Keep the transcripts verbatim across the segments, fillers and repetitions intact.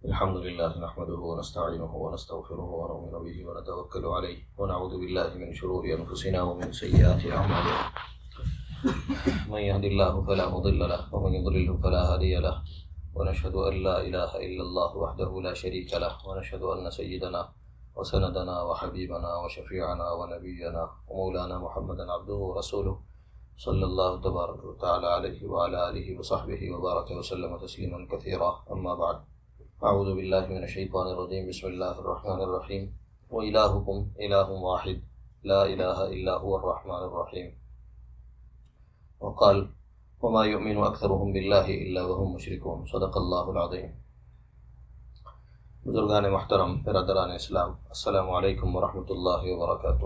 الحمد لله نحمده ونستعينه ونستغفره ونؤمن به ونتوكل عليه ونعوذ بالله من شرور أنفسنا ومن سيئات أعمالنا من يهد الله فلا مضل له ومن يضلل فلا هادي له ونشهد أن لا إله إلا الله وحده لا شريك له ونشهد أن سيدنا وسندنا وحبيبنا وشفيعنا ونبينا ومولانا محمدا عبده ورسوله صلى الله تبارك وتعالى عليه وعلى آله وصحبه وبارك وسلم تسليما كثيرا. أما بعد، اعوذ باللہ من الشیطان الرجیم. بسم اللہ الرحمن الرحیم. وإلہکم الہ واحد لا الہ الا هو الرحمن الرحیم. وقال وما يؤمن اکثرهم باللہ الا وهم مشرکون. صدق اللہ العظیم. بزرگان محترم، برادران اسلام، السلام علیکم ورحمۃ اللہ وبرکاتہ.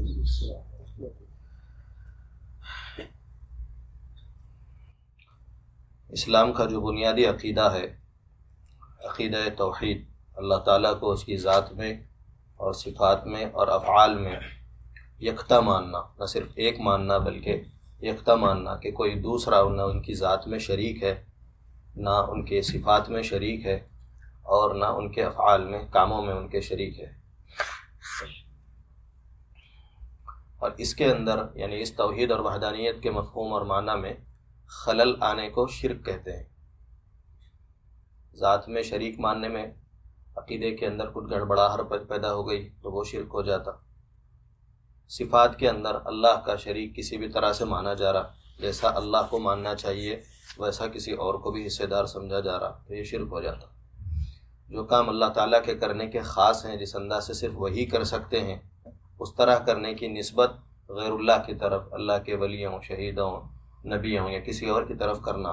اسلام کا جو بنیادی عقیدہ ہے، عقیدہ توحید، اللہ تعالیٰ کو اس کی ذات میں اور صفات میں اور افعال میں یکتا ماننا، نہ صرف ایک ماننا بلکہ یکتا ماننا کہ کوئی دوسرا نہ ان کی ذات میں شریک ہے، نہ ان کے صفات میں شریک ہے، اور نہ ان کے افعال میں، کاموں میں ان کے شریک ہے. اور اس کے اندر یعنی اس توحید اور وحدانیت کے مفہوم اور معنی میں خلل آنے کو شرک کہتے ہیں. ذات میں شریک ماننے میں عقیدے کے اندر کچھ گڑبڑاہٹ پیدا ہو گئی تو وہ شرک ہو جاتا. صفات کے اندر اللہ کا شریک کسی بھی طرح سے مانا جا رہا، جیسا اللہ کو ماننا چاہیے ویسا کسی اور کو بھی حصے دار سمجھا جا رہا، تو یہ شرک ہو جاتا. جو کام اللہ تعالیٰ کے کرنے کے خاص ہیں، جس انداز سے صرف وہی کر سکتے ہیں، اس طرح کرنے کی نسبت غیر اللہ کی طرف، اللہ کے ولیوں، شہیدوں، نبیوں یا کسی اور کی طرف کرنا،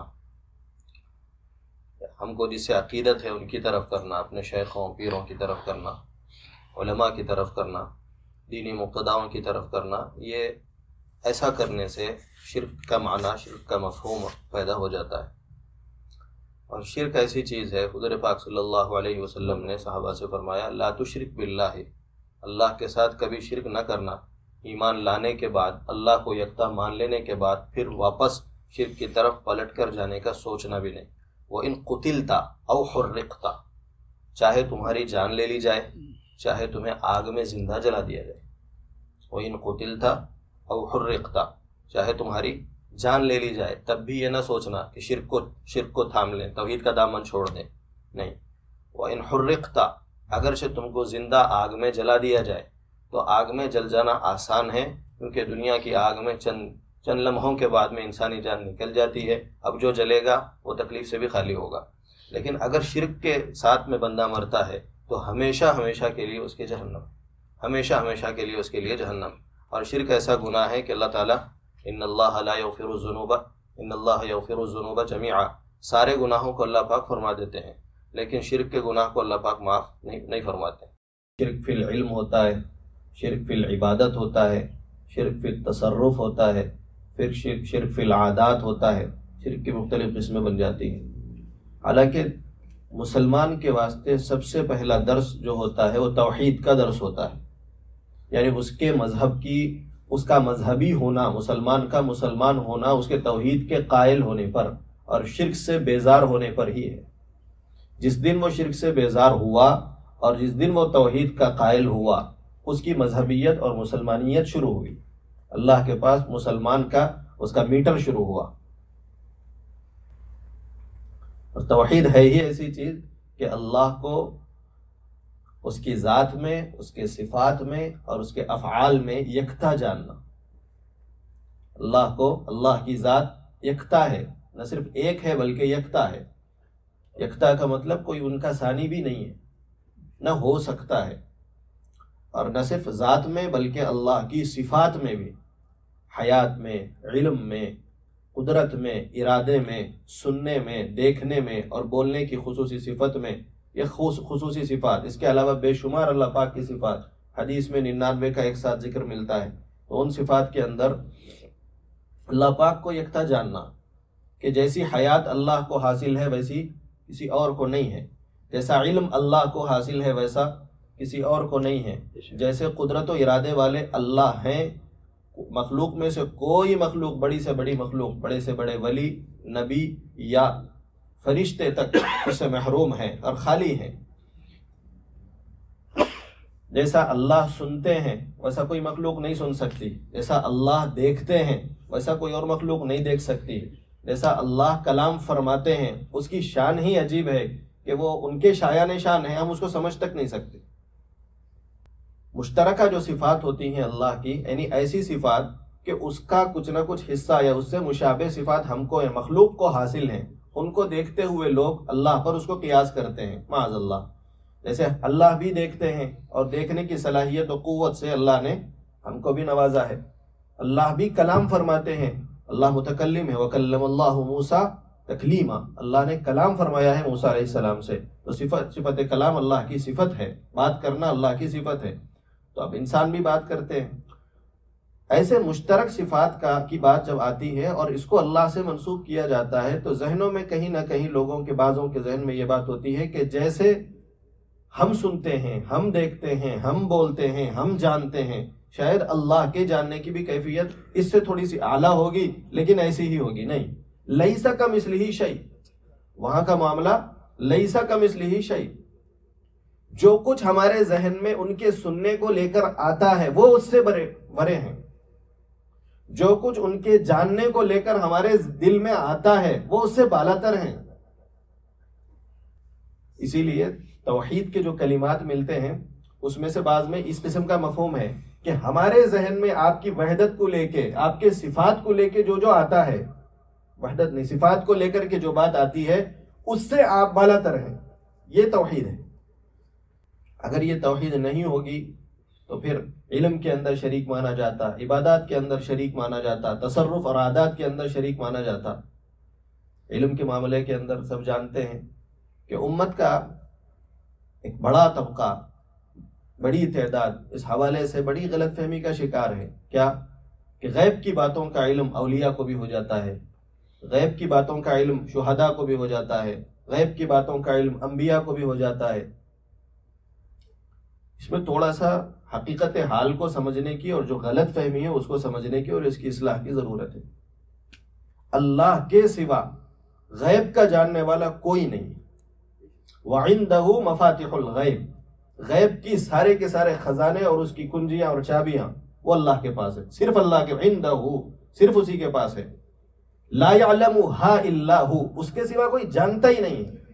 ہم کو جس سے عقیدت ہے ان کی طرف کرنا، اپنے شیخوں پیروں کی طرف کرنا، علماء کی طرف کرنا، دینی مقتداؤں کی طرف کرنا، یہ ایسا کرنے سے شرک کا معنی، شرک کا مفہوم پیدا ہو جاتا ہے. اور شرک ایسی چیز ہے، حضور پاک صلی اللہ علیہ وسلم نے صحابہ سے فرمایا لا تشرک باللہ، اللہ کے ساتھ کبھی شرک نہ کرنا. ایمان لانے کے بعد، اللہ کو یکتا مان لینے کے بعد پھر واپس شرک کی طرف پلٹ کر جانے کا سوچنا بھی نہیں. وَإِن قُتِلْتَ أَوْ حُرِّقْتَ، چاہے تمہاری جان لے لی جائے، چاہے تمہیں آگ میں زندہ جلا دیا جائے. وَإِن قُتِلْتَ أَوْ حُرِّقْتَ، چاہے تمہاری جان لے لی جائے، تب بھی یہ نہ سوچنا کہ شرک کو شرک کو تھام لیں، توحید کا دامن چھوڑ دیں. نہیں. وَإِن حُرِّقْتَ، اگرچہ تم کو زندہ آگ میں جلا دیا جائے، تو آگ میں جل جانا آسان ہے، کیونکہ دنیا کی آگ میں چند چند لمحوں کے بعد میں انسانی جان نکل جاتی ہے. اب جو جلے گا وہ تکلیف سے بھی خالی ہوگا. لیکن اگر شرک کے ساتھ میں بندہ مرتا ہے تو ہمیشہ ہمیشہ کے لیے اس کے جہنم، ہمیشہ ہمیشہ کے لیے اس کے لیے جہنم. اور شرک ایسا گناہ ہے کہ اللہ تعالیٰ ان اللہ لا یغفر الذنوب ان اللہ یغفر الذنوب جميعا، سارے گناہوں کو اللہ پاک فرما دیتے ہیں، لیکن شرک کے گناہ کو اللہ پاک معاف نہیں نہیں فرماتے. شرک فی العلم ہوتا ہے، شرک فی العبادت ہوتا ہے، شرک فی التصرف ہوتا ہے، پھر شرک شرک فی العادات ہوتا ہے. شرک کی مختلف قسمیں بن جاتی ہیں. حالانکہ مسلمان کے واسطے سب سے پہلا درس جو ہوتا ہے وہ توحید کا درس ہوتا ہے، یعنی اس کے مذہب کی، اس کا مذہبی ہونا، مسلمان کا مسلمان ہونا اس کے توحید کے قائل ہونے پر اور شرک سے بیزار ہونے پر ہی ہے. جس دن وہ شرک سے بیزار ہوا اور جس دن وہ توحید کا قائل ہوا، اس کی مذہبیت اور مسلمانیت شروع ہوئی. اللہ کے پاس مسلمان کا اس کا میٹر شروع ہوا. اور توحید ہے ہی ایسی چیز کہ اللہ کو اس کی ذات میں، اس کے صفات میں اور اس کے افعال میں یکتا جاننا. اللہ کو، اللہ کی ذات یکتا ہے، نہ صرف ایک ہے بلکہ یکتا ہے. یکتا کا مطلب کوئی ان کا ثانی بھی نہیں ہے، نہ ہو سکتا ہے. اور نہ صرف ذات میں بلکہ اللہ کی صفات میں بھی، حیات میں، علم میں، قدرت میں، ارادے میں، سننے میں، دیکھنے میں اور بولنے کی خصوصی صفت میں. یہ خصوصی صفات، اس کے علاوہ بے شمار اللہ پاک کی صفات، حدیث میں ننانوے کا ایک ساتھ ذکر ملتا ہے. تو ان صفات کے اندر اللہ پاک کو یکتا جاننا کہ جیسی حیات اللہ کو حاصل ہے ویسی کسی اور کو نہیں ہے، جیسا علم اللہ کو حاصل ہے ویسا کسی اور کو نہیں ہے، جیسے قدرت و ارادے والے اللہ ہیں، مخلوق میں سے کوئی مخلوق، بڑی سے بڑی مخلوق، بڑے سے بڑے ولی، نبی یا فرشتے تک اس سے محروم ہیں اور خالی ہیں۔ جیسا اللہ سنتے ہیں ویسا کوئی مخلوق نہیں سن سکتی، جیسا اللہ دیکھتے ہیں ویسا کوئی اور مخلوق نہیں دیکھ سکتی، جیسا اللہ کلام فرماتے ہیں اس کی شان ہی عجیب ہے کہ وہ ان کے شایان شان ہے، ہم اس کو سمجھ تک نہیں سکتے۔ مشترکہ جو صفات ہوتی ہیں اللہ کی، یعنی ایسی صفات کہ اس کا کچھ نہ کچھ حصہ یا اس سے مشابہ صفات ہم کو مخلوق کو حاصل ہیں، ان کو دیکھتے ہوئے لوگ اللہ پر اس کو قیاس کرتے ہیں، معاذ اللہ۔ جیسے اللہ بھی دیکھتے ہیں اور دیکھنے کی صلاحیت و قوت سے اللہ نے ہم کو بھی نوازا ہے۔ اللہ بھی کلام فرماتے ہیں، اللہ متکلم ہے، وَكَلَّمَ اللَّهُ مُوسَىٰ تَكْلِيمًا، اللہ نے کلام فرمایا ہے موسیٰ علیہ السلام سے، تو صفت صفت کلام اللہ کی صفت ہے، بات کرنا اللہ کی صفت ہے۔ تو اب انسان بھی بات کرتے ہیں۔ ایسے مشترک صفات کا کی بات جب آتی ہے اور اس کو اللہ سے منسوب کیا جاتا ہے تو ذہنوں میں کہیں نہ کہیں لوگوں کے بعضوں کے ذہن میں یہ بات ہوتی ہے کہ جیسے ہم سنتے ہیں، ہم دیکھتے ہیں، ہم بولتے ہیں، ہم جانتے ہیں، شاید اللہ کے جاننے کی بھی کیفیت اس سے تھوڑی سی اعلیٰ ہوگی لیکن ایسی ہی ہوگی۔ نہیں، لیسا کمثلہ شیء، وہاں کا معاملہ لیسا کمثلہ شیء، جو کچھ ہمارے ذہن میں ان کے سننے کو لے کر آتا ہے وہ اس سے بڑے بڑے ہیں، جو کچھ ان کے جاننے کو لے کر ہمارے دل میں آتا ہے وہ اس سے بالاتر ہیں۔ اسی لیے توحید کے جو کلمات ملتے ہیں اس میں سے بعض میں اس قسم کا مفہوم ہے کہ ہمارے ذہن میں آپ کی وحدت کو لے کے، آپ کے صفات کو لے کے جو جو آتا ہے، وحدت نہیں، صفات کو لے کر کے جو بات آتی ہے اس سے آپ بالاتر ہیں، یہ توحید ہے۔ اگر یہ توحید نہیں ہوگی تو پھر علم کے اندر شریک مانا جاتا، عبادات کے اندر شریک مانا جاتا، تصرف اور عادات کے اندر شریک مانا جاتا۔ علم کے معاملے کے اندر سب جانتے ہیں کہ امت کا ایک بڑا طبقہ، بڑی تعداد اس حوالے سے بڑی غلط فہمی کا شکار ہے، کیا کہ غیب کی باتوں کا علم اولیاء کو بھی ہو جاتا ہے، غیب کی باتوں کا علم شہداء کو بھی ہو جاتا ہے، غیب کی باتوں کا علم انبیاء کو بھی ہو جاتا ہے۔ اس میں تھوڑا سا حقیقت حال کو سمجھنے کی اور جو غلط فہمی ہے اس کو سمجھنے کی اور اس کی اصلاح کی ضرورت ہے۔ اللہ کے سوا غیب کا جاننے والا کوئی نہیں۔ وَعِندَهُ مَفَاتِحُ الْغَيْبِ، غیب کی سارے کے سارے خزانے اور اس کی کنجیاں اور چابیاں وہ اللہ کے پاس ہے، صرف اللہ کے، عندہ، صرف اسی کے پاس ہے۔ لا يعلمها الا هو، اس کے سوا کوئی جانتا ہی نہیں ہے۔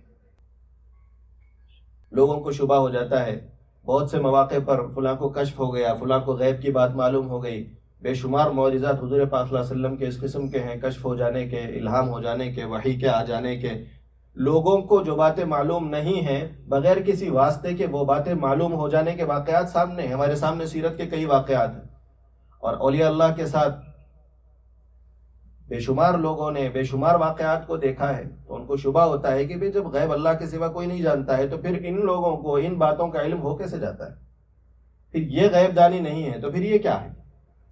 لوگوں کو شبہ ہو جاتا ہے بہت سے مواقع پر فلاں کو کشف ہو گیا، فلاں کو غیب کی بات معلوم ہو گئی، بے شمار معجزات حضور پاک صلی اللہ علیہ وسلم کے اس قسم کے ہیں، کشف ہو جانے کے، الہام ہو جانے کے، وحی کے آ جانے کے۔ لوگوں کو جو باتیں معلوم نہیں ہیں بغیر کسی واسطے کے وہ باتیں معلوم ہو جانے کے واقعات سامنے ہیں، ہمارے سامنے سیرت کے کئی واقعات ہیں۔ اور اولیاء اللہ کے ساتھ بے شمار لوگوں نے بے شمار واقعات کو دیکھا ہے، تو ان کو شبہ ہوتا ہے کہ بھئی جب غیب اللہ کے سوا کوئی نہیں جانتا ہے تو پھر ان لوگوں کو ان باتوں کا علم ہو کیسے جاتا ہے؟ پھر یہ غیب دانی نہیں ہے تو پھر یہ کیا ہے؟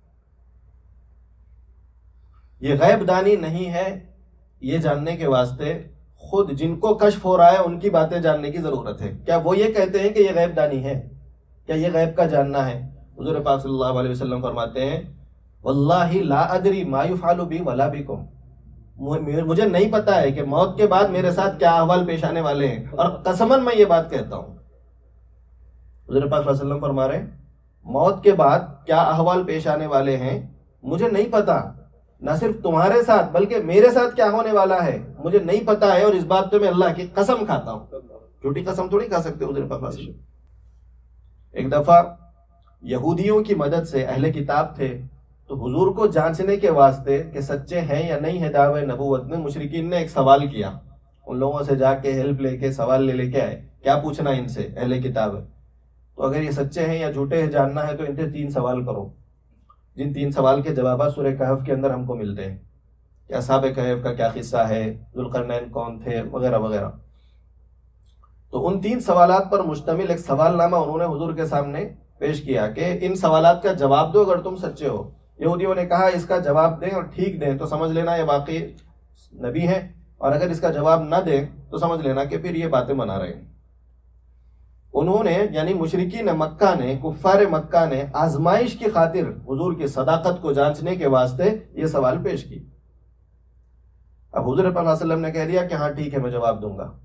یہ غیب دانی نہیں ہے، یہ جاننے کے واسطے خود جن کو کشف ہو رہا ہے ان کی باتیں جاننے کی ضرورت ہے۔ کیا وہ یہ کہتے ہیں کہ یہ غیب دانی ہے؟ کیا یہ غیب کا جاننا ہے؟ حضور پاک صلی اللہ علیہ وسلم فرماتے ہیں واللہ لا ادری ما یفعل بی ولا بکم، مجھے نہیں پتا ہے کہ موت کے بعد میرے ساتھ کیا احوال پیش آنے والے ہیں، اور قسماً میں یہ بات کہتا ہوں۔ حضور پاک صلی اللہ علیہ وسلم فرما رہے ہیں موت کے بعد کیا احوال پیش آنے والے ہیں مجھے نہیں پتا، نہ صرف تمہارے ساتھ بلکہ میرے ساتھ کیا ہونے والا ہے مجھے نہیں پتا ہے، اور اس بات پہ میں اللہ کی قسم کھاتا ہوں۔ جھوٹی قسم تھوڑی کھا سکتے حضور پاک صلی اللہ علیہ وسلم۔ ایک دفعہ یہودیوں کی مدد سے اہل کتاب تھے تو حضور کو جانچنے کے واسطے کہ سچے ہیں یا نہیں ہے دعوے نبوت میں، مشرکین نے ایک سوال کیا، ان لوگوں سے جا کے ہیلپ لے کے سوال لے لے کے آئے، کیا پوچھنا ان سے، اہل کتاب ہے تو اگر یہ سچے ہیں یا جھوٹے ہیں جاننا ہے تو ان سے تین سوال کرو، جن تین سوال کے جوابات سورہ کہف کے اندر ہم کو ملتے ہیں کہ اصحاب کہف کا کیا قصہ ہے، ذوالقرنین کون تھے، وغیرہ وغیرہ۔ تو ان تین سوالات پر مشتمل ایک سوال نامہ انہوں نے حضور کے سامنے پیش کیا کہ ان سوالات کا جواب دو اگر تم سچے ہو۔ یہودیوں نے کہا اس کا جواب دیں اور ٹھیک دیں تو سمجھ لینا یہ واقعی نبی ہے، اور اگر اس کا جواب نہ دیں تو سمجھ لینا کہ پھر یہ باتیں منا رہے ہیں۔ انہوں نے یعنی مشرکین مکہ نے، کفار مکہ نے آزمائش کی خاطر حضور کی صداقت کو جانچنے کے واسطے یہ سوال پیش کی۔ اب حضور پاک صلی اللہ علیہ وسلم نے کہہ دیا کہ ہاں ٹھیک ہے میں جواب دوں گا.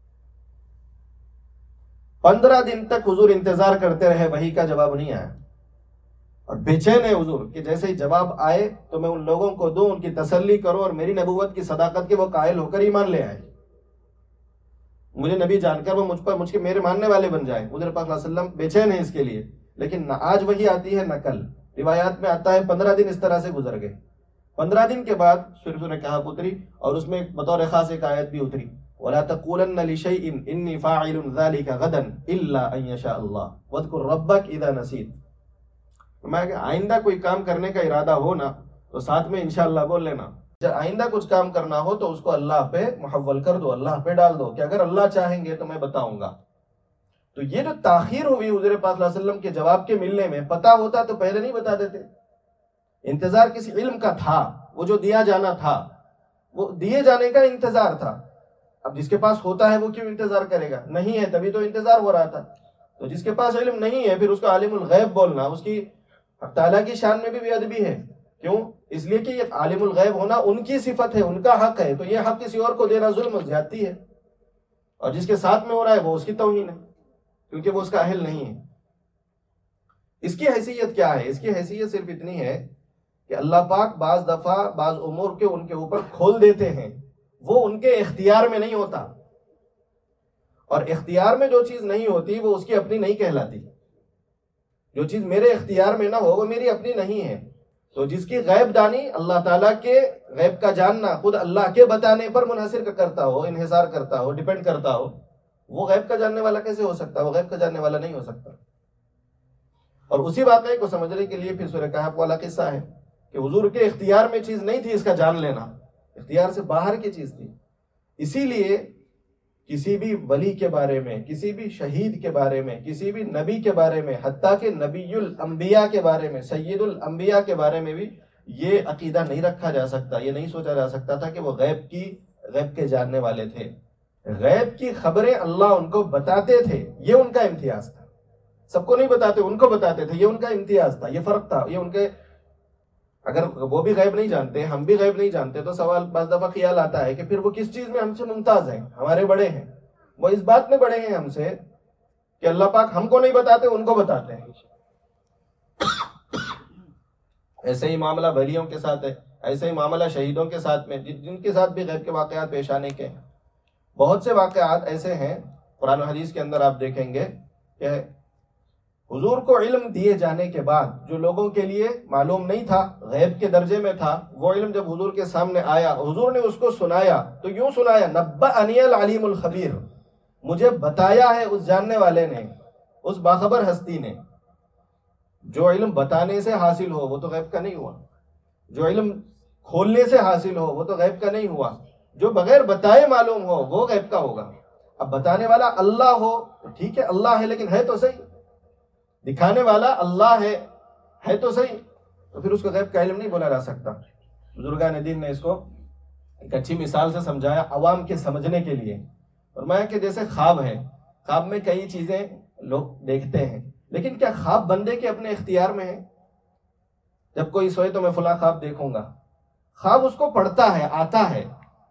پندرہ دن تک حضور انتظار کرتے رہے، وحی کا جواب نہیں آیا، اور بے چین ہے حضور کہ جیسے ہی جواب آئے تو میں ان لوگوں کو دوں، ان کی تسلی کروں اور میری نبوت کی صداقت کے وہ قائل ہو کر ایمان لے آئے، مجھے نبی جان کر وہ مجھ پر مجھ کے میرے ماننے والے بن جائیں. حضور پاک صلی اللہ علیہ وسلم بے چین ہے اس کے لیے، لیکن نہ آج وحی آتی ہے نہ کل. روایات میں آتا ہے پندرہ دن اس طرح سے گزر گئے. پندرہ دن کے بعد سورۃ الکہف اتری، اور اس میں بطور خاص ایک آیت بھی اتری، وَلَا تَقُولَنَّ لِشَيْءٍ إِنِّي فَاعِلٌ ذَلِكَ غَدًا إِلَّا أَن يَشَاءَ اللَّهُ وَاذْكُر رَّبَّكَ إِذَا نَسِيتَ. میں کہ آئندہ کوئی کام کرنے کا ارادہ ہو نا تو ساتھ میں انشاءاللہ بول لینا. جب آئندہ کچھ کام کرنا ہو تو اس کو اللہ پہ محول کر دو، اللہ پہ ڈال دو کہ اگر اللہ چاہیں گے تو میں بتاؤں گا. تو یہ جو تاخیر ہوئی حضور پاک صلی اللہ علیہ وسلم کے جواب کے ملنے میں، پتا ہوتا تو پہلے نہیں بتا دیتے. انتظار کسی علم کا تھا، وہ جو دیا جانا تھا، وہ دیے جانے کا انتظار تھا. اب جس کے پاس ہوتا ہے وہ کیوں انتظار کرے گا؟ نہیں ہے تبھی تو انتظار ہو رہا تھا. تو جس کے پاس علم نہیں ہے پھر اس کو عالم الغیب بولنا اس کی تعالیٰ کی شان میں بھی بے ادبی ہے. کیوں؟ اس لیے کہ یہ عالم الغیب ہونا ان کی صفت ہے، ان کا حق ہے، تو یہ حق کسی اور کو دینا ظلم و زیادتی ہے، اور جس کے ساتھ میں ہو رہا ہے وہ اس کی توہین ہے، کیونکہ وہ اس کا اہل نہیں ہے. اس کی حیثیت کیا ہے؟ اس کی حیثیت صرف اتنی ہے کہ اللہ پاک بعض دفعہ بعض امور کے ان کے اوپر کھول دیتے ہیں، وہ ان کے اختیار میں نہیں ہوتا، اور اختیار میں جو چیز نہیں ہوتی وہ اس کی اپنی نہیں کہلاتی. جو چیز میرے اختیار میں نہ ہو وہ میری اپنی نہیں ہے. تو جس کی غیب دانی اللہ تعالیٰ کے غیب کا جاننا خود اللہ کے بتانے پر منحصر کرتا ہو، انحصار کرتا ہو، ڈیپینڈ کرتا ہو، وہ غیب کا جاننے والا کیسے ہو سکتا ہے؟ وہ غیب کا جاننے والا نہیں ہو سکتا. اور اسی واقعے کو سمجھنے کے لیے پھر سورہ کہف والا قصہ ہے کہ حضور کے اختیار میں چیز نہیں تھی اس کا جان لینا، اختیار سے باہر کی چیز تھی. اسی لیے کسی بھی ولی کے بارے میں، کسی بھی شہید کے بارے میں، کسی بھی نبی کے بارے میں، حتیٰ کہ نبی الانبیاء کے بارے میں، سید الانبیاء کے بارے میں بھی یہ عقیدہ نہیں رکھا جا سکتا، یہ نہیں سوچا جا سکتا تھا کہ وہ غیب کی غیب کے جاننے والے تھے. غیب کی خبریں اللہ ان کو بتاتے تھے، یہ ان کا امتیاز تھا. سب کو نہیں بتاتے، ان کو بتاتے تھے، یہ ان کا امتیاز تھا، یہ فرق تھا. یہ ان کے اگر وہ بھی غیب نہیں جانتے، ہم بھی غیب نہیں جانتے، تو سوال بعض دفعہ خیال آتا ہے کہ پھر وہ کس چیز میں ہم سے ممتاز ہیں؟ ہمارے بڑے ہیں، وہ اس بات میں بڑے ہیں ہم سے کہ اللہ پاک ہم کو نہیں بتاتے، ان کو بتاتے ہیں. ایسے ہی معاملہ ولیوں کے ساتھ ہے، ایسے ہی معاملہ شہیدوں کے ساتھ میں، جن کے ساتھ بھی غیب کے واقعات پیش آنے کے ہیں. بہت سے واقعات ایسے ہیں قرآن و حدیث کے اندر، آپ دیکھیں گے کہ حضور کو علم دیے جانے کے بعد جو لوگوں کے لیے معلوم نہیں تھا، غیب کے درجے میں تھا، وہ علم جب حضور کے سامنے آیا، حضور نے اس کو سنایا تو یوں سنایا، نبأنی العلیم الخبیر، مجھے بتایا ہے اس جاننے والے نے، اس باخبر ہستی نے. جو علم بتانے سے حاصل ہو وہ تو غیب کا نہیں ہوا، جو علم کھولنے سے حاصل ہو وہ تو غیب کا نہیں ہوا، جو بغیر بتائے معلوم ہو وہ غیب کا ہوگا. اب بتانے والا اللہ ہو تو ٹھیک ہے، اللہ ہے، لیکن ہے تو صحیح. دکھانے والا اللہ ہے ہے تو صحیح، تو پھر اس کو غیب کا علم نہیں بولا جا سکتا. بزرگان دین نے اس کو ایک اچھی مثال سے سمجھایا عوام کے سمجھنے کے لیے. فرمایا کہ جیسے خواب ہے، خواب میں کئی چیزیں لوگ دیکھتے ہیں، لیکن کیا خواب بندے کے اپنے اختیار میں ہے؟ جب کوئی سوئے تو میں فلاں خواب دیکھوں گا، خواب اس کو پڑھتا ہے، آتا ہے،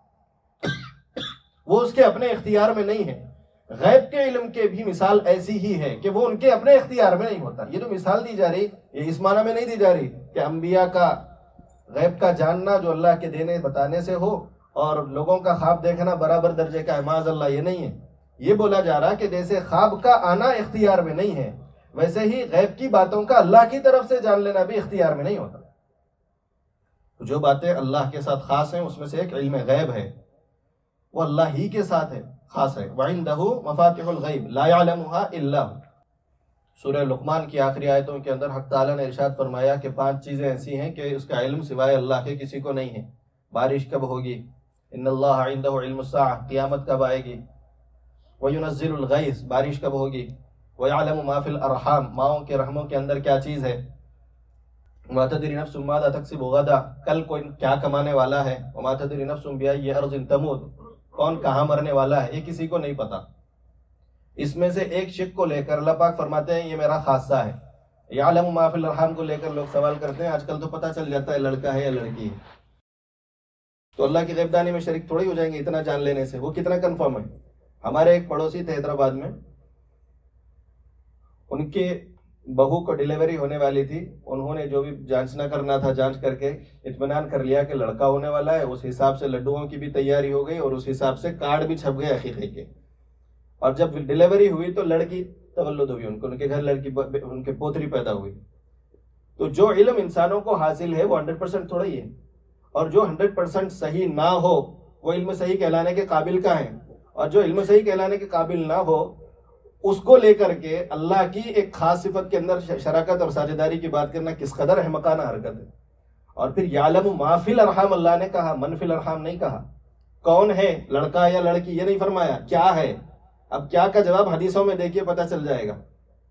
وہ اس کے اپنے اختیار میں نہیں ہے. غیب کے علم کے بھی مثال ایسی ہی ہے کہ وہ ان کے اپنے اختیار میں نہیں ہوتا. یہ جو مثال دی جا رہی یہ اس معنی میں نہیں دی جا رہی کہ انبیاء کا غیب کا جاننا جو اللہ کے دینے بتانے سے ہو اور لوگوں کا خواب دیکھنا برابر درجے کا ہے، معاذ اللہ، یہ نہیں ہے. یہ بولا جا رہا کہ جیسے خواب کا آنا اختیار میں نہیں ہے، ویسے ہی غیب کی باتوں کا اللہ کی طرف سے جان لینا بھی اختیار میں نہیں ہوتا. جو باتیں اللہ کے ساتھ خاص ہیں اس میں سے ایک علم غیب ہے، وہ اللہ ہی کے ساتھ ہے، خاص ہے. وَعِندَهُ مَفَاتِحُ الْغَيْبِ لَا يَعْلَمُهَا إِلَّا هُ. سورہ لقمان کی آخری آیتوں کے اندر حق تعالیٰ نے ارشاد فرمایا کہ پانچ چیزیں ایسی ہیں کہ اس کا علم سوائے اللہ کے کسی کو نہیں ہے. بارش کب ہوگی، ان اللہ عنده علم الساعہ، قیامت کب آئے گی، وَيُنَزِّلُ الْغَيْثَ، بارش کب ہوگی، وَيَعْلَمُ مَا فِي الْأَرْحَامِ، ماؤں کے رحموں کے اندر کیا چیز ہے، وَمَا تَدْرِي نَفْسٌ مَاذَا تَكْسِبُ غَدًا، کل کوئی کیا کمانے والا ہے، وَمَا تَدْرِي نَفْسٌ بِأَيِّ أَرْضٍ تَمُوتُ، کون کہاں مرنے والا ہے، یہ کسی کو نہیں پتا. اس میں سے ایک شک کو لے کر اللہ پاک فرماتے ہیں یہ میرا خاصہ ہے. یعلم ما فی الارحام کو لے کر لوگ سوال کرتے ہیں، آج کل تو پتہ چل جاتا ہے لڑکا ہے یا لڑکی ہے. تو اللہ کی غیب دانی میں شریک تھوڑی ہو جائیں گے اتنا جان لینے سے. وہ کتنا کنفرم ہے. ہمارے ایک پڑوسی تھے حیدرآباد میں, ان کے بہو کو ڈیلیوری ہونے والی تھی. انہوں نے جو بھی جانچنا کرنا تھا جانچ کر کے اطمینان کر لیا کہ لڑکا ہونے والا ہے. اس حساب سے لڈوؤں کی بھی تیاری ہو گئی اور اس حساب سے کارڈ بھی چھپ گئے عقیقے کے. اور جب ڈیلیوری ہوئی تو لڑکی تولد ہوئی, ان کو ان کے گھر لڑکی ان کے پوتری پیدا ہوئی. تو جو علم انسانوں کو حاصل ہے وہ ہنڈریڈ پرسینٹ تھوڑا ہی ہے, اور جو ہنڈریڈ پرسینٹ صحیح نہ ہو وہ علم صحیح کہلانے کے قابل کا ہے, اور جو علم صحیح کہلانے کے قابل نہ ہو اس کو لے کر کے اللہ کی ایک خاص صفت کے اندر شراکت اور ساجھیداری کی بات کرنا کس قدر احمقانہ حرکت ہے. اور پھر یعلم ما فی الارحام اللہ نے کہا, من فی الارحام نہیں کہا. کون ہے, لڑکا یا لڑکی, یہ نہیں فرمایا. کیا ہے, اب کیا کا جواب حدیثوں میں دیکھیے پتہ چل جائے گا.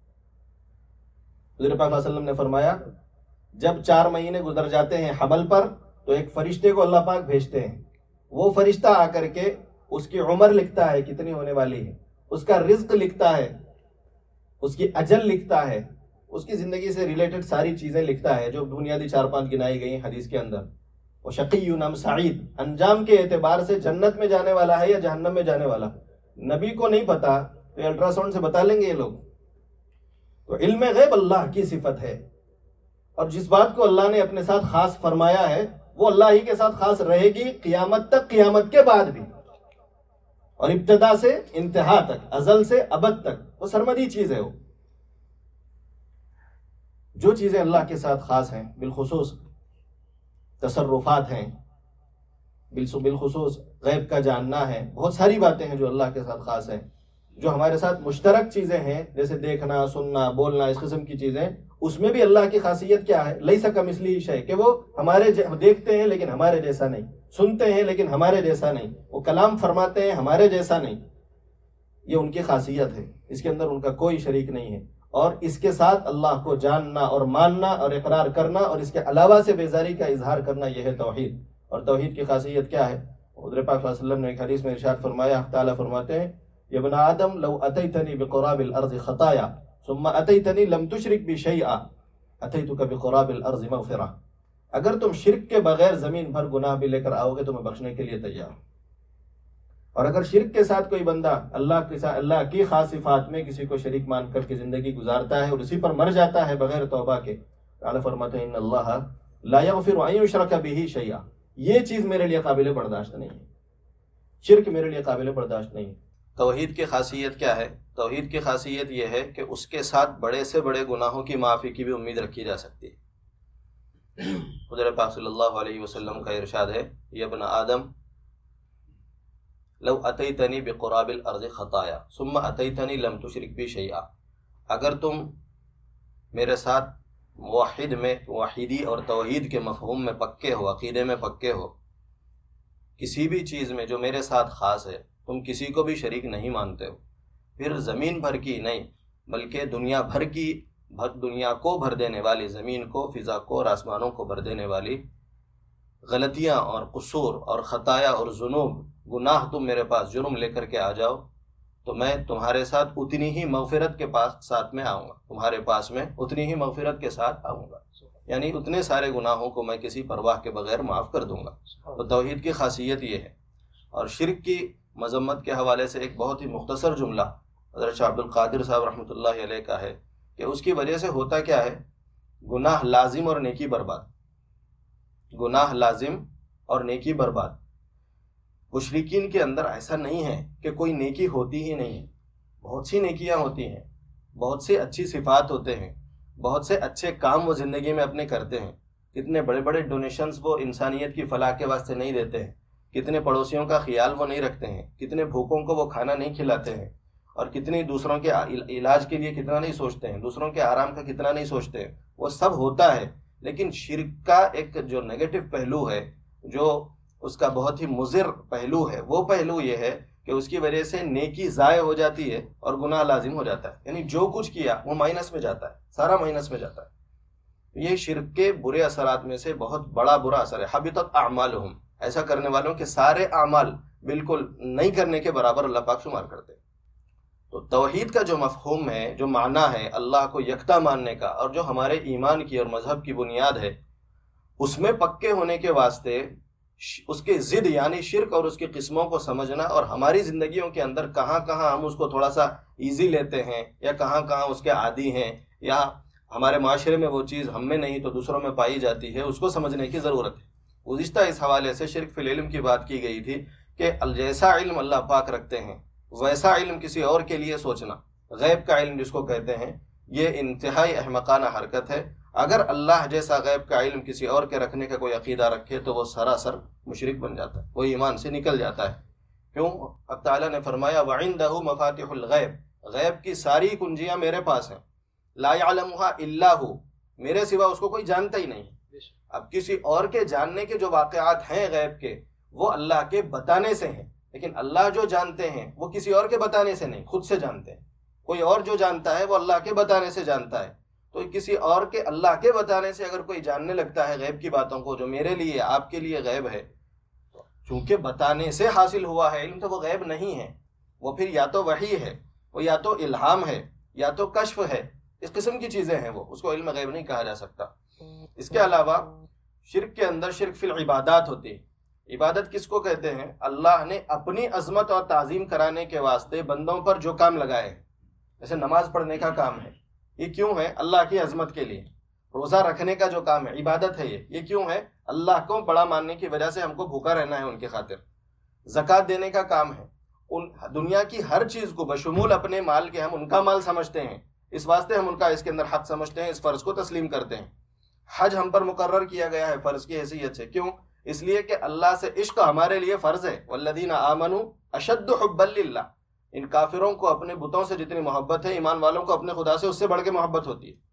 حضور پاک صلی اللہ علیہ وسلم نے فرمایا جب چار مہینے گزر جاتے ہیں حمل پر تو ایک فرشتے کو اللہ پاک بھیجتے ہیں. وہ فرشتہ آ کر کے اس کی عمر لکھتا ہے کتنی ہونے والی ہے, اس کا رزق لکھتا ہے, اس کی اجل لکھتا ہے, اس کی زندگی سے ریلیٹڈ ساری چیزیں لکھتا ہے جو بنیادی چار پانچ گنائی گئی ہیں حدیث کے اندر. وہ شقی ام سعید, انجام کے اعتبار سے جنت میں جانے والا ہے یا جہنم میں جانے والا. نبی کو نہیں پتا تو الٹرا ساؤنڈ سے بتا لیں گے یہ لوگ. تو علم غیب اللہ کی صفت ہے, اور جس بات کو اللہ نے اپنے ساتھ خاص فرمایا ہے وہ اللہ ہی کے ساتھ خاص رہے گی قیامت تک, قیامت کے بعد بھی, اور ابتدا سے انتہا تک, ازل سے ابد تک. وہ سرمدی چیز ہے. وہ جو چیزیں اللہ کے ساتھ خاص ہیں, بالخصوص تصرفات ہیں, بالخصوص غیب کا جاننا ہے, بہت ساری باتیں ہیں جو اللہ کے ساتھ خاص ہیں. جو ہمارے ساتھ مشترک چیزیں ہیں جیسے دیکھنا, سننا, بولنا, اس قسم کی چیزیں, اس میں بھی اللہ کی خاصیت کیا ہے, لیس کمثلہ شیء, کہ وہ ہمارے دیکھتے ہیں لیکن ہمارے جیسا نہیں, سنتے ہیں لیکن ہمارے جیسا نہیں, وہ کلام فرماتے ہیں ہمارے جیسا نہیں. یہ ان کی خاصیت ہے, اس کے اندر ان کا کوئی شریک نہیں ہے. اور اس کے ساتھ اللہ کو جاننا اور ماننا اور اقرار کرنا اور اس کے علاوہ سے بیزاری کا اظہار کرنا, یہ ہے توحید. اور توحید کی خاصیت کیا ہے؟ حضور پاک صلی اللہ علیہ وسلم نے ایک حدیث میں ارشاد فرمایا, حق تعالیٰ فرماتے ہیں یا ابن آدم لو اتیتنی بقراب الارض خطایا ثم اتیتنی لم تشرک بی شیئا اتیتک بقراب الارض مغفرہ. اگر تم شرک کے بغیر زمین بھر گناہ بھی لے کر آؤ گے تو میں بخشنے کے لیے تیار ہوں. اور اگر شرک کے ساتھ کوئی بندہ اللہ کے ساتھ اللہ کی خاص صفات میں کسی کو شریک مان کر کے زندگی گزارتا ہے اور اسی پر مر جاتا ہے بغیر توبہ کے, تعالیٰ فرماتے ہیں ان اللہ لا یغفر ان یشرک بہ شیئا, یہ چیز میرے لیے قابل برداشت نہیں ہے, شرک میرے لیے قابل برداشت نہیں ہے. توحید کی خاصیت کیا ہے؟ توحید کی خاصیت یہ ہے کہ اس کے ساتھ بڑے سے بڑے گناہوں کی معافی کی بھی امید رکھی جا سکتی ہے. حضور پاک صلی اللہ علیہ وسلم کا ارشاد ہے یا ابن آدم لو اتیتنی بقراب الارض خطایا ثم اتیتنی لم تشرک بی شیئا, اگر تم میرے ساتھ موحد میں, موحدی اور توحید کے مفہوم میں پکے ہو, عقیدے میں پکے ہو, کسی بھی چیز میں جو میرے ساتھ خاص ہے تم کسی کو بھی شریک نہیں مانتے ہو, پھر زمین بھر کی نہیں بلکہ دنیا بھر کی, دنیا کو بھر دینے والی, زمین کو, فضا کو اور آسمانوں کو بھر دینے والی غلطیاں اور قصور اور خطایا اور ذنوب, گناہ تم میرے پاس جرم لے کر کے آ جاؤ تو میں تمہارے ساتھ اتنی ہی مغفرت کے پاس ساتھ میں آؤں گا, تمہارے پاس میں اتنی ہی مغفرت کے ساتھ آؤں گا. یعنی اتنے سارے گناہوں کو میں کسی پرواہ کے بغیر معاف کر دوں گا. تو توحید کی خاصیت یہ ہے. اور شرک کی مذمت کے حوالے سے ایک بہت ہی مختصر جملہ حضرت شاہ عبد القادر صاحب رحمۃ اللہ علیہ کا ہے کہ اس کی وجہ سے ہوتا کیا ہے, گناہ لازم اور نیکی برباد, گناہ لازم اور نیکی برباد. مشرکین کے اندر ایسا نہیں ہے کہ کوئی نیکی ہوتی ہی نہیں ہے, بہت سی نیکیاں ہوتی ہیں, بہت سی اچھی صفات ہوتے ہیں, بہت سے اچھے کام وہ زندگی میں اپنے کرتے ہیں. کتنے بڑے بڑے ڈونیشنز وہ انسانیت کی فلاح کے واسطے نہیں دیتے ہیں, کتنے پڑوسیوں کا خیال وہ نہیں رکھتے ہیں, کتنے بھوکوں کو وہ کھانا نہیں کھلاتے ہیں, اور کتنی دوسروں کے علاج کے لیے کتنا نہیں سوچتے ہیں, دوسروں کے آرام کا کتنا نہیں سوچتے ہیں. وہ سب ہوتا ہے, لیکن شرک کا ایک جو نیگیٹو پہلو ہے, جو اس کا بہت ہی مضر پہلو ہے, وہ پہلو یہ ہے کہ اس کی وجہ سے نیکی ضائع ہو جاتی ہے اور گناہ لازم ہو جاتا ہے. یعنی جو کچھ کیا وہ مائنس میں جاتا ہے, سارا مائنس میں جاتا ہے. یہ شرک کے برے اثرات میں سے بہت بڑا برا اثر ہے. حبطت اعمالہم, ایسا کرنے والوں کے سارے اعمال بالکل نہیں کرنے کے برابر اللہ پاک شمار کرتے. تو توحید کا جو مفہوم ہے, جو معنی ہے اللہ کو یکتا ماننے کا, اور جو ہمارے ایمان کی اور مذہب کی بنیاد ہے, اس میں پکے ہونے کے واسطے اس کی ضد یعنی شرک اور اس کی قسموں کو سمجھنا، اور ہماری زندگیوں کے اندر کہاں کہاں ہم اس کو تھوڑا سا ایزی لیتے ہیں یا کہاں کہاں اس کے عادی ہیں، یا ہمارے معاشرے میں وہ چیز ہم میں نہیں تو دوسروں میں پائی جاتی ہے، اس کو سمجھنے کی ضرورت ہے۔ گزشتہ اس حوالے سے شرک فی العلم کی بات کی گئی تھی کہ جیسا علم اللہ پاک رکھتے ہیں ویسا علم کسی اور کے لیے سوچنا، غیب کا علم جس کو کہتے ہیں، یہ انتہائی احمقانہ حرکت ہے۔ اگر اللہ جیسا غیب کا علم کسی اور کے رکھنے کا کوئی عقیدہ رکھے تو وہ سراسر مشرک بن جاتا ہے، وہ ایمان سے نکل جاتا ہے۔ کیوں؟ اب تعالیٰ نے فرمایا وَعِندَهُ مَفَاتِحُ الْغَیب، غیب کی ساری کنجیاں میرے پاس ہیں، لا يعلمها الا هو، میرے سوا اس کو کوئی جانتا ہی نہیں۔ اب کسی اور کے جاننے کے جو واقعات ہیں غیب کے، وہ اللہ کے بتانے سے ہیں، لیکن اللہ جو جانتے ہیں وہ کسی اور کے بتانے سے نہیں، خود سے جانتے ہیں۔ کوئی اور جو جانتا ہے وہ اللہ کے بتانے سے جانتا ہے، تو کسی اور کے اللہ کے بتانے سے اگر کوئی جاننے لگتا ہے غیب کی باتوں کو جو میرے لیے آپ کے لیے غیب ہے، چونکہ بتانے سے حاصل ہوا ہے علم، تو وہ غیب نہیں ہے، وہ پھر یا تو وحی ہے، وہ یا تو الہام ہے، یا تو کشف ہے، اس قسم کی چیزیں ہیں، وہ اس کو علم غیب نہیں کہا جا سکتا۔ اس کے علاوہ شرک کے اندر شرک فی العبادات ہوتی ہے۔ عبادت کس کو کہتے ہیں؟ اللہ نے اپنی عظمت اور تعظیم کرانے کے واسطے بندوں پر جو کام لگائے ہیں، جیسے نماز پڑھنے کا کام ہے، یہ کیوں ہے؟ اللہ کی عظمت کے لیے۔ روزہ رکھنے کا جو کام ہے عبادت ہے، یہ یہ کیوں ہے؟ اللہ کو بڑا ماننے کی وجہ سے ہم کو بھوکا رہنا ہے ان کی خاطر۔ زکوٰۃ دینے کا کام ہے، ان دنیا کی ہر چیز کو بشمول اپنے مال کے ہم ان کا مال سمجھتے ہیں، اس واسطے ہم ان کا اس کے اندر حق سمجھتے ہیں، اس فرض کو تسلیم کرتے ہیں۔ حج ہم پر مقرر کیا گیا ہے فرض کی حیثیت سے، کیوں؟ اس لیے کہ اللہ سے عشق ہمارے لیے فرض ہے۔ والذین آمنوا اشد حبا للہ، ان کافروں کو اپنے بتوں سے جتنی محبت ہے، ایمان والوں کو اپنے خدا سے اس سے بڑھ کے محبت ہوتی ہے۔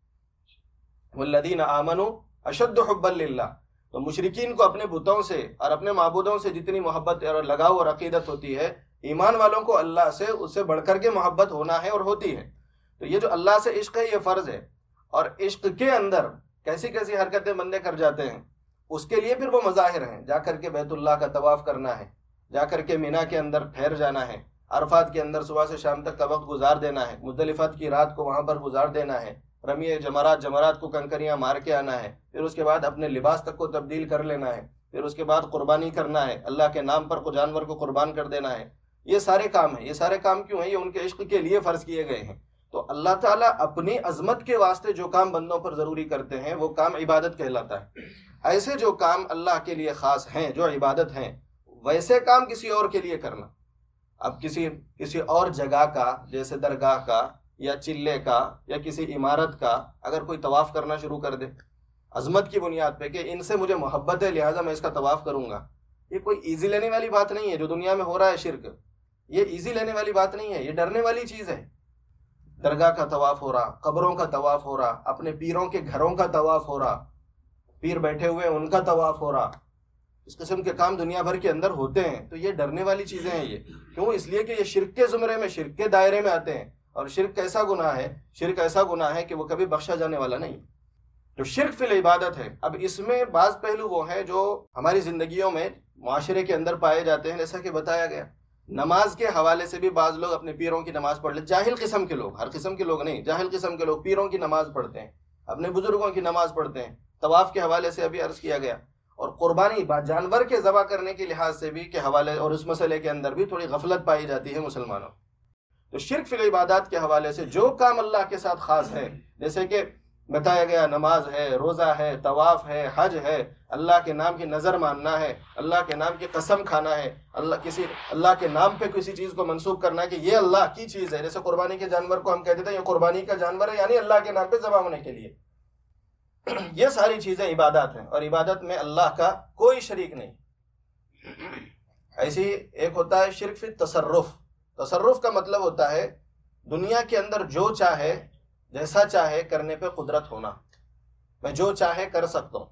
والذین آمنوا اشد حبا للہ، تو مشرکین کو اپنے بتوں سے اور اپنے معبودوں سے جتنی محبت اور لگاؤ اور عقیدت ہوتی ہے، ایمان والوں کو اللہ سے اس سے بڑھ کر کے محبت ہونا ہے اور ہوتی ہے۔ تو یہ جو اللہ سے عشق ہے یہ فرض ہے، اور عشق کے اندر کیسی کیسی حرکتیں بندے کر جاتے ہیں، اس کے لیے پھر وہ مظاہر ہیں۔ جا کر کے بیت اللہ کا طواف کرنا ہے، جا کر کے مینا کے اندر ٹھہر جانا ہے، عرفات کے اندر صبح سے شام تک کا وقت گزار دینا ہے، مزدلفہ کی رات کو وہاں پر گزار دینا ہے، رمی جمرات جمرات کو کنکریاں مار کے آنا ہے، پھر اس کے بعد اپنے لباس تک کو تبدیل کر لینا ہے، پھر اس کے بعد قربانی کرنا ہے، اللہ کے نام پر کو جانور کو قربان کر دینا ہے۔ یہ سارے کام ہیں۔ یہ سارے کام کیوں ہیں؟ یہ ان کے عشق کے لیے فرض کیے گئے ہیں۔ تو اللہ تعالیٰ اپنی عظمت کے واسطے جو کام بندوں پر ضروری کرتے ہیں وہ کام عبادت کہلاتا ہے۔ ایسے جو کام اللہ کے لیے خاص ہیں، جو عبادت ہیں، ویسے کام کسی اور کے لیے کرنا۔ اب کسی کسی اور جگہ کا، جیسے درگاہ کا یا چلے کا یا کسی عمارت کا اگر کوئی طواف کرنا شروع کر دے عظمت کی بنیاد پہ کہ ان سے مجھے محبت ہے لہٰذا میں اس کا طواف کروں گا، یہ کوئی ایزی لینے والی بات نہیں ہے۔ جو دنیا میں ہو رہا ہے شرک، یہ ایزی لینے والی بات نہیں ہے، یہ ڈرنے والی چیز ہے۔ درگاہ کا طواف ہو رہا، قبروں کا طواف ہو رہا، اپنے پیروں کے گھروں کا طواف ہو رہا، پیر بیٹھے ہوئے ان کا طواف ہو رہا، اس قسم کے کام دنیا بھر کے اندر ہوتے ہیں۔ تو یہ ڈرنے والی چیزیں ہیں۔ یہ کیوں؟ اس لیے کہ یہ شرک کے زمرے میں، شرک کے دائرے میں آتے ہیں، اور شرک ایسا گناہ ہے، شرک ایسا گناہ ہے کہ وہ کبھی بخشا جانے والا نہیں۔ تو شرک فی العبادت ہے۔ اب اس میں بعض پہلو وہ ہیں جو ہماری زندگیوں میں معاشرے کے اندر پائے جاتے ہیں، جیسا کہ بتایا گیا۔ نماز کے حوالے سے بھی بعض لوگ اپنے پیروں کی نماز پڑھ لیتے، جاہل قسم کے لوگ، ہر قسم کے لوگ نہیں، جاہل قسم کے لوگ پیروں کی نماز پڑھتے ہیں، اپنے بزرگوں کی نماز پڑھتے ہیں۔ طواف کے حوالے سے ابھی عرض کیا گیا، اور قربانی جانور کے ذبح کرنے کے لحاظ سے بھی کے حوالے اور اس مسئلے کے اندر بھی تھوڑی غفلت پائی جاتی ہے مسلمانوں۔ تو شرک فی العبادات کے حوالے سے جو کام اللہ کے ساتھ خاص ہے، جیسے کہ بتایا گیا نماز ہے، روزہ ہے، طواف ہے، حج ہے، اللہ کے نام کی نظر ماننا ہے، اللہ کے نام کی قسم کھانا ہے، اللہ کسی اللہ کے نام پہ کسی چیز کو منسوخ کرنا ہے کہ یہ اللہ کی چیز ہے۔ جیسے قربانی کے جانور کو ہم کہتے تھے یہ قربانی کا جانور ہے، یعنی اللہ کے نام پہ ذبح ہونے کے لیے۔ یہ ساری چیزیں عبادات ہیں، اور عبادت میں اللہ کا کوئی شریک نہیں۔ ایسی ایک ہوتا ہے شرک فی تصرف۔ تصرف کا مطلب ہوتا ہے دنیا کے اندر جو چاہے جیسا چاہے کرنے پہ قدرت ہونا، میں جو چاہے کر سکتا ہوں۔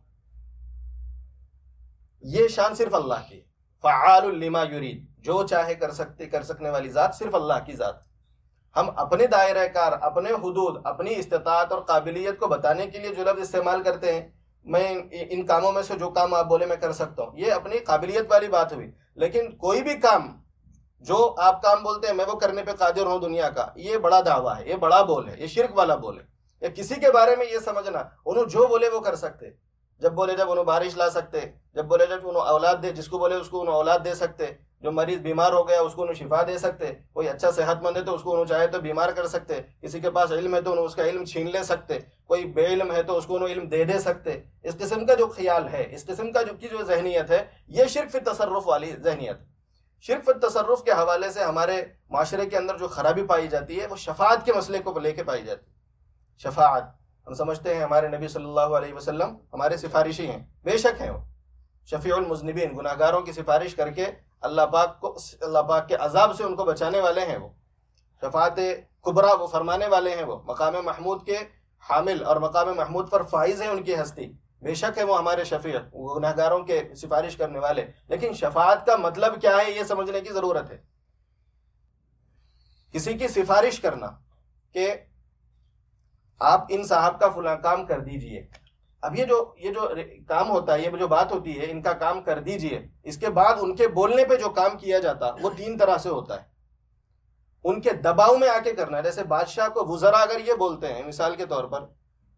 یہ شان صرف اللہ کی، فعال لما یرید، جو چاہے کر سکتے کر سکنے والی ذات صرف اللہ کی ذات۔ ہم اپنے دائرہ کار، اپنے حدود، اپنی استطاعت اور قابلیت کو بتانے کے لیے جو لفظ استعمال کرتے ہیں، میں ان کاموں میں سے جو کام آپ بولے میں کر سکتا ہوں، یہ اپنی قابلیت والی بات ہوئی۔ لیکن کوئی بھی کام جو آپ کام بولتے ہیں میں وہ کرنے پہ قادر ہوں دنیا کا، یہ بڑا دعویٰ ہے، یہ بڑا بول ہے، یہ شرک والا بول ہے۔ یا کسی کے بارے میں یہ سمجھنا انہوں جو بولے وہ کر سکتے، جب بولے جب انہوں بارش لا سکتے، جب بولے جب انہوں اولاد دے، جس کو بولے اس کو انہوں اولاد دے سکتے، جو مریض بیمار ہو گیا اس کو انہوں شفا دے سکتے، کوئی اچھا صحت مند ہے تو اس کو انہوں چاہے تو بیمار کر سکتے، کسی کے پاس علم ہے تو انہوں اس کا علم چھین لے سکتے، کوئی بے علم ہے تو اس کو انہوں علم دے دے سکتے۔ اس قسم کا جو خیال ہے، اس قسم کا جو کی جو ذہنیت ہے، یہ شرک فی التصرف والی ذہنیت۔ شرک فی التصرف کے حوالے سے ہمارے معاشرے کے اندر جو خرابی پائی جاتی ہے وہ شفاعت کے مسئلے کو لے کے پائی جاتی ہے۔ شفاعت ہم سمجھتے ہیں ہمارے نبی صلی اللہ علیہ وسلم ہمارے سفارشی ہیں، بے شک ہیں وہ شفیع المذنبین، گناہ گاروں کی سفارش کر کے اللہ پاک کو اللہ پاک کے عذاب سے ان کو بچانے والے ہیں، وہ شفاعت کبریٰ وہ فرمانے والے ہیں، وہ مقام محمود کے حامل اور مقام محمود پر فائز ہیں ان کی ہستی، بے شک ہے وہ ہمارے شفیع، وہ گناہ گاروں کے سفارش کرنے والے۔ لیکن شفاعت کا مطلب کیا ہے یہ سمجھنے کی ضرورت ہے۔ کسی کی سفارش کرنا کہ آپ ان صاحب کا فلاں کام کر دیجئے، اب یہ جو یہ جو کام ہوتا ہے، یہ جو بات ہوتی ہے ان کا کام کر دیجئے، اس کے بعد ان کے بولنے پہ جو کام کیا جاتا وہ تین طرح سے ہوتا ہے۔ ان کے دباؤ میں آ کے کرنا ہے، جیسے بادشاہ کو وزراء اگر یہ بولتے ہیں مثال کے طور پر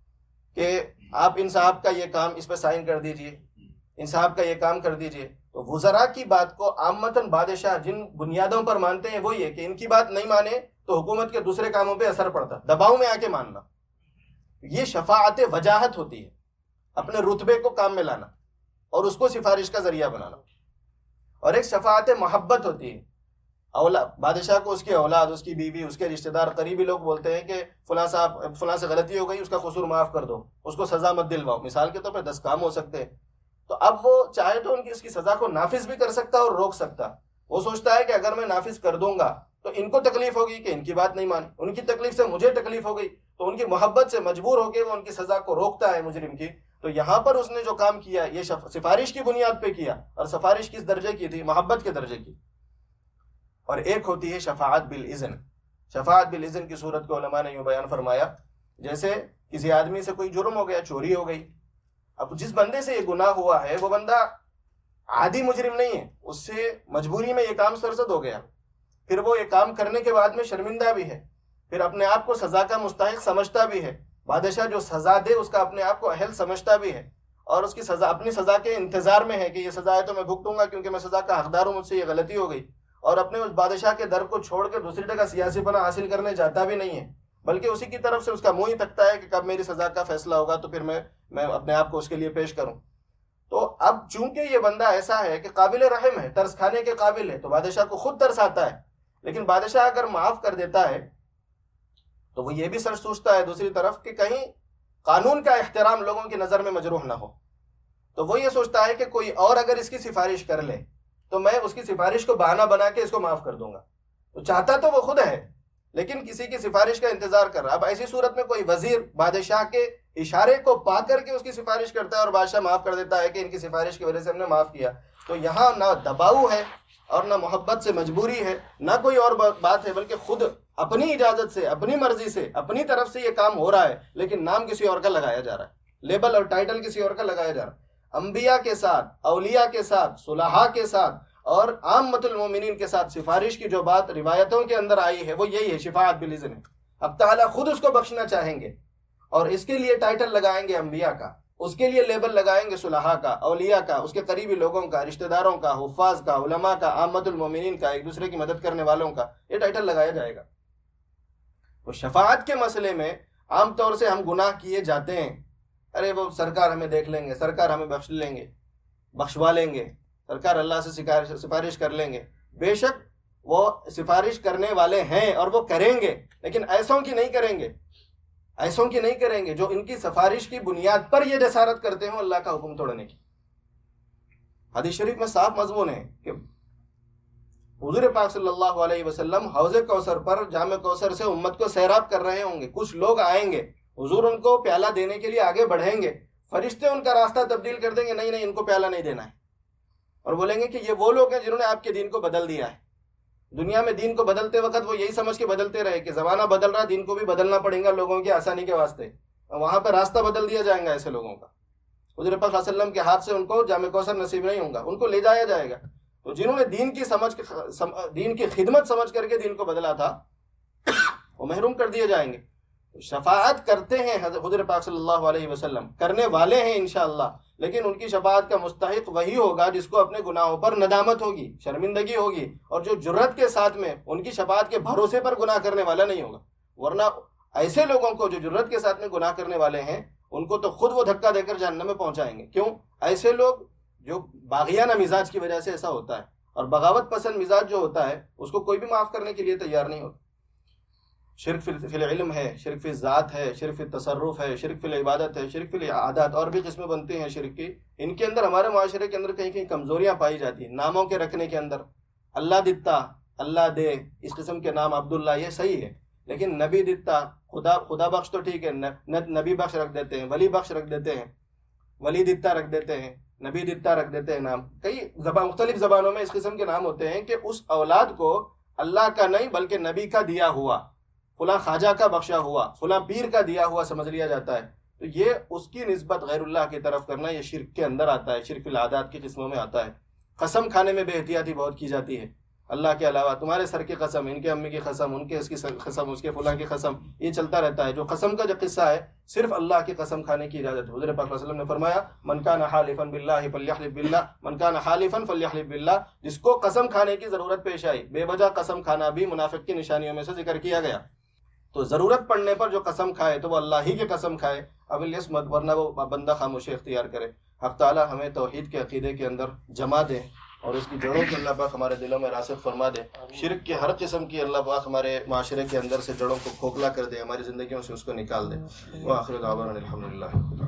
کہ آپ ان صاحب کا یہ کام اس پہ سائن کر دیجئے، ان صاحب کا یہ کام کر دیجئے، تو وزراء کی بات کو عامتاً بادشاہ جن بنیادوں پر مانتے ہیں وہ یہ کہ ان کی بات نہیں مانے تو حکومت کے دوسرے کاموں پہ اثر پڑتا، دباؤ میں آ کے ماننا۔ یہ شفاعت وجاہت ہوتی ہے، اپنے رتبے کو کام میں لانا اور اس کو سفارش کا ذریعہ بنانا۔ اور ایک شفاعت محبت ہوتی ہے، اولاد بادشاہ کو اس کی اولاد، اس کی بیوی، اس کے رشتہ دار، قریبی لوگ بولتے ہیں کہ فلاں صاحب فلاں سے غلطی ہو گئی، اس کا قصور معاف کر دو، اس کو سزا مت دلواؤ، مثال کے طور پہ دس کام ہو سکتے ہیں، تو اب وہ چاہے تو ان کی اس کی سزا کو نافذ بھی کر سکتا اور روک سکتا۔ وہ سوچتا ہے کہ اگر میں نافذ کر دوں گا تو ان کو تکلیف ہوگی کہ ان کی بات نہیں مانی، ان کی تکلیف سے مجھے تکلیف ہو گئی، تو ان کی محبت سے مجبور ہو کے وہ ان کی سزا کو روکتا ہے مجرم کی۔ تو یہاں پر اس نے جو کام کیا یہ سفارش کی بنیاد پہ کیا، اور سفارش کس درجے کی تھی؟ محبت کے درجے کی۔ اور ایک ہوتی ہے شفاعت بالاذن۔ شفاعت بالاذن کی صورت کو علماء نے یوں بیان فرمایا، جیسے کسی آدمی سے کوئی جرم ہو گیا، چوری ہو گئی، اب جس بندے سے یہ گناہ ہوا ہے وہ بندہ عادی مجرم نہیں ہے، اس سے مجبوری میں یہ کام سرزد ہو گیا، پھر وہ یہ کام کرنے کے بعد میں شرمندہ بھی ہے، پھر اپنے آپ کو سزا کا مستحق سمجھتا بھی ہے، بادشاہ جو سزا دے اس کا اپنے آپ کو اہل سمجھتا بھی ہے، اور اس کی سزا اپنی سزا کے انتظار میں ہے کہ یہ سزا ہے تو میں بھگتوں گا کیونکہ میں سزا کا حقدار ہوں، مجھ سے یہ غلطی ہو گئی، اور اپنے اس بادشاہ کے در کو چھوڑ کے دوسری جگہ سیاسی پناہ حاصل کرنے جاتا بھی نہیں ہے، بلکہ اسی کی طرف سے اس کا منہ ہی تکتا ہے کہ کب میری سزا کا فیصلہ ہوگا تو پھر میں میں اپنے آپ کو اس کے لیے پیش کروں۔ تو اب چونکہ یہ بندہ ایسا ہے کہ قابل رحم ہے، ترس کھانے کے قابل ہے، تو بادشاہ کو خود ترس آتا ہے، لیکن بادشاہ اگر معاف کر دیتا ہے تو وہ یہ بھی سر سوچتا ہے دوسری طرف کہ کہیں قانون کا احترام لوگوں کی نظر میں مجروح نہ ہو، تو وہ یہ سوچتا ہے کہ کوئی اور اگر اس کی سفارش کر لے تو میں اس کی سفارش کو بہانہ بنا کے اس کو معاف کر دوں گا، تو چاہتا تو وہ خود ہے لیکن کسی کی سفارش کا انتظار کر رہا۔ اب ایسی صورت میں کوئی وزیر بادشاہ کے اشارے کو پا کر کے اس کی سفارش کرتا ہے اور بادشاہ معاف کر دیتا ہے کہ ان کی سفارش کی وجہ سے ہم نے معاف کیا، تو یہاں نہ دباؤ ہے اور نہ محبت سے مجبوری ہے، نہ کوئی اور بات ہے، بلکہ خود اپنی اجازت سے، اپنی مرضی سے، اپنی طرف سے یہ کام ہو رہا ہے، لیکن نام کسی اور کا لگایا جا رہا ہے، لیبل اور ٹائٹل کسی اور کا لگایا جا رہا ہے۔ انبیاء کے ساتھ، اولیاء کے ساتھ، صلحاء کے ساتھ اور عامۃ المومنین کے ساتھ سفارش کی جو بات روایتوں کے اندر آئی ہے وہ یہی ہے، شفاعت بالاذن ہے۔ اب تعالیٰ خود اس کو بخشنا چاہیں گے اور اس کے لیے ٹائٹل لگائیں گے انبیاء کا، اس کے لیے لیبل لگائیں گے صلحاء کا، اولیاء کا، اس کے قریبی لوگوں کا، رشتہ داروں کا، حفاظ کا، علماء کا، عامۃ المومنین کا، ایک دوسرے کی مدد کرنے والوں کا، یہ ٹائٹل لگایا جائے گا۔ تو شفاعت کے مسئلے میں عام طور سے ہم گناہ کیے جاتے ہیں، ارے وہ سرکار ہمیں دیکھ لیں گے، سرکار ہمیں بخش لیں گے، بخشوا لیں گے، سرکار اللہ سے سفارش کر لیں گے۔ بے شک وہ سفارش کرنے والے ہیں اور وہ کریں گے، لیکن ایسوں کی نہیں کریں گے، ایسوں کی نہیں کریں گے جو ان کی سفارش کی بنیاد پر یہ جسارت کرتے ہوں اللہ کا حکم توڑنے کی۔ حدیث شریف میں صاف مضمون ہے کہ حضور پاک صلی اللہ علیہ وسلم حوض کوثر پر جام کوثر سے امت کو سیراب کر رہے ہوں گے، کچھ لوگ آئیں گے، حضور ان کو پیالہ دینے کے لیے آگے بڑھیں گے، فرشتے ان کا راستہ تبدیل کر دیں گے، نہیں نہیں ان کو پیالہ نہیں دینا ہے، اور بولیں گے کہ یہ وہ لوگ ہیں جنہوں نے آپ کے دین کو بدل دیا ہے۔ دنیا میں دین کو بدلتے وقت وہ یہی سمجھ کے بدلتے رہے کہ زمانہ بدل رہا، دین کو بھی بدلنا پڑے گا لوگوں کی آسانی کے واسطے، وہاں پہ راستہ بدل دیا جائے گا ایسے لوگوں کا۔ حضور پاک صلی اللہ علیہ وسلم کے ہاتھ سے ان کو جام کوثر نصیب نہیں ہوگا، ان کو لے جایا جائے گا۔ تو جنہوں نے دین کی سمجھ دین کی خدمت سمجھ کر کے دین کو بدلا تھا وہ محروم کر دیے جائیں گے۔ شفاعت کرتے ہیں حضور پاک صلی اللہ علیہ وسلم، کرنے والے ہیں انشاءاللہ، لیکن ان کی شفاعت کا مستحق وہی ہوگا جس کو اپنے گناہوں پر ندامت ہوگی، شرمندگی ہوگی، اور جو جرت کے ساتھ میں ان کی شفاعت کے بھروسے پر گناہ کرنے والا نہیں ہوگا۔ ورنہ ایسے لوگوں کو جو جرت کے ساتھ میں گناہ کرنے والے ہیں ان کو تو خود وہ دھکا دے کر جہنم میں پہنچائیں گے۔ کیوں؟ ایسے لوگ جو باغیانہ مزاج کی وجہ سے ایسا ہوتا ہے، اور بغاوت پسند مزاج جو ہوتا ہے اس کو کوئی بھی معاف کرنے کے لیے تیار نہیں ہوتا۔ شرک فی العلم ہے، شرک فی الذات ہے، شرک فی التصرف ہے، شرک فی العبادت ہے، شرک فی العادات، اور بھی قسمیں بنتی ہیں شرک کی۔ ان کے اندر ہمارے معاشرے کے اندر کہیں کہیں کمزوریاں پائی جاتی ہیں۔ ناموں کے رکھنے کے اندر اللہ دتا، اللہ دے، اس قسم کے نام عبداللہ، یہ صحیح ہے، لیکن نبی دتا، خدا خدا بخش تو ٹھیک ہے، نبی بخش رکھ دیتے ہیں، ولی بخش رکھ دیتے ہیں، ولی دتا رکھ دیتے ہیں، نبی دتا رکھ دیتے ہیں نام۔ کئی زبان مختلف زبانوں میں اس قسم کے نام ہوتے ہیں کہ اس اولاد کو اللہ کا نہیں بلکہ نبی کا دیا ہوا، فلاں خواجہ کا بخشا ہوا، فلاں پیر کا دیا ہوا سمجھ لیا جاتا ہے۔ تو یہ اس کی نسبت غیر اللہ کی طرف کرنا، یہ شرک کے اندر آتا ہے، شرک العادات کی قسموں میں آتا ہے۔ قسم کھانے میں بے احتیاطی بہت کی جاتی ہے، اللہ کے علاوہ تمہارے سر کی قسم، ان کے امی کی قسم، ان کے اس کی قسم، اس کے فلاں کی قسم، یہ چلتا رہتا ہے۔ جو قسم کا جو قصہ ہے صرف اللہ کی قسم کھانے کی اجازت ہے۔ حضور پاک صلی اللہ علیہ وسلم نے فرمایا من کان حالفا باللہ فلیحلف باللہ، من کان حالفا فلیحلف باللہ، جس کو قسم کھانے کی ضرورت پیش آئی۔ بے وجہ قسم کھانا بھی منافق کی نشانیوں میں سے ذکر کیا گیا۔ تو ضرورت پڑنے پر جو قسم کھائے تو وہ اللہ ہی کی قسم کھائے، اب الاسمت، ورنہ وہ بندہ خاموشی اختیار کرے۔ حق تعالیٰ ہمیں توحید کے عقیدے کے اندر جمع دے اور اس کی جڑوں کو اللہ پاک ہمارے دلوں میں راسخ فرما دے۔ شرک کے ہر قسم کی اللہ پاک ہمارے معاشرے کے اندر سے جڑوں کو کھوکھلا کر دے، ہماری زندگیوں سے اس کو نکال دے۔ وآخر دعوانا الحمدللہ۔